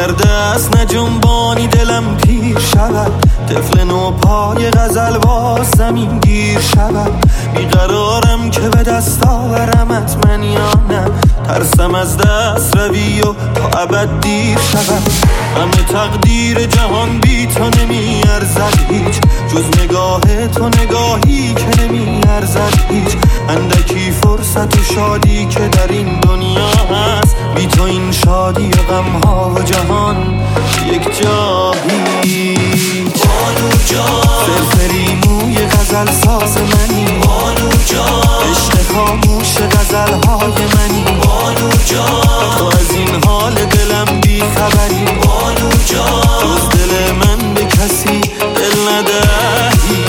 اگر دست نجنبانی دلم پیر شود، طفل نو پای غزل باز زمین گیر شود. بیقرارم که به دست آورمت من یا نه، ترسم از دست روی و تا ابد دیر شود. همه تقدیر جهان بی تو نمی ارزد هیچ، جز نگاه تو نگاهی که نمی ارزد هیچ. اندکی فرصت و شادی که در این دنیا هست، بی تو این شادی و غم ها و جهان یک جایی. بانو جان فرفری موی غزل ساز منی، بانو جان عشق خاموش غزل های منی. بانو جان تو از این حال دلم بی خبری، بانو جان جز دل من به کسی دل ندهی.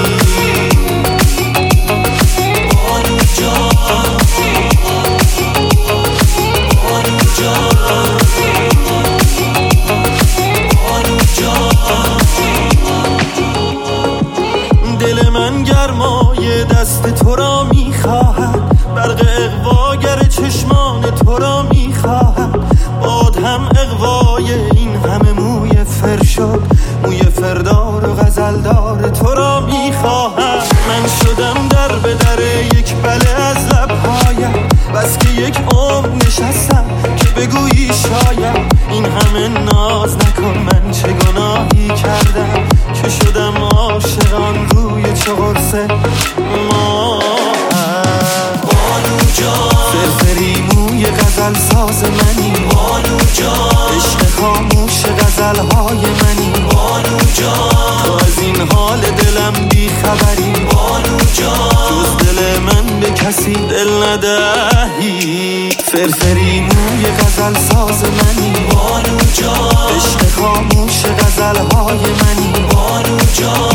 بانو جان بانو جان بانو جان. دل من گرمای دست تو را میخواهد، برق اغواگر چشمان تو را میخواهد. باد هم اغوای این همه موی فر شد، موی فردار و غزلدار تو را میخواهد. من شدم در به در یک بله از لبهایم، بس که یک عمر نشستم که بگویی شاید. این همه ناز نکن، من چه گناهی کردم که شدم عاشقان روی چه قرصه ما. بانو جان فرفری موی غزل ساز منی، بانو جان عشق خاموش غزل های منی. بانو جان تو از این حال دلم بی خبری، بانو جان جز دل من به کسی دل ندهی. فرفری موی غزل ساز منی، بانو جان عشق خاموش غزل های منی. بانو جان